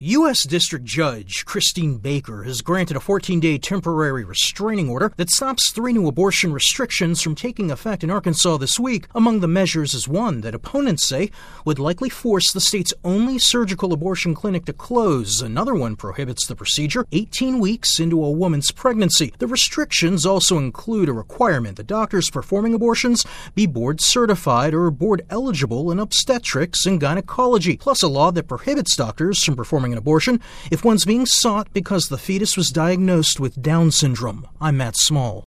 U.S. District Judge Christine Baker has granted a 14-day temporary restraining order that stops 3 new abortion restrictions from taking effect in Arkansas this week. Among the measures is one that opponents say would likely force the state's only surgical abortion clinic to close. Another one prohibits the procedure 18 weeks into a woman's pregnancy. The restrictions also include a requirement that doctors performing abortions be board certified or board eligible in obstetrics and gynecology, plus a law that prohibits doctors from performing an abortion if one's being sought because the fetus was diagnosed with Down syndrome. I'm Matt Small.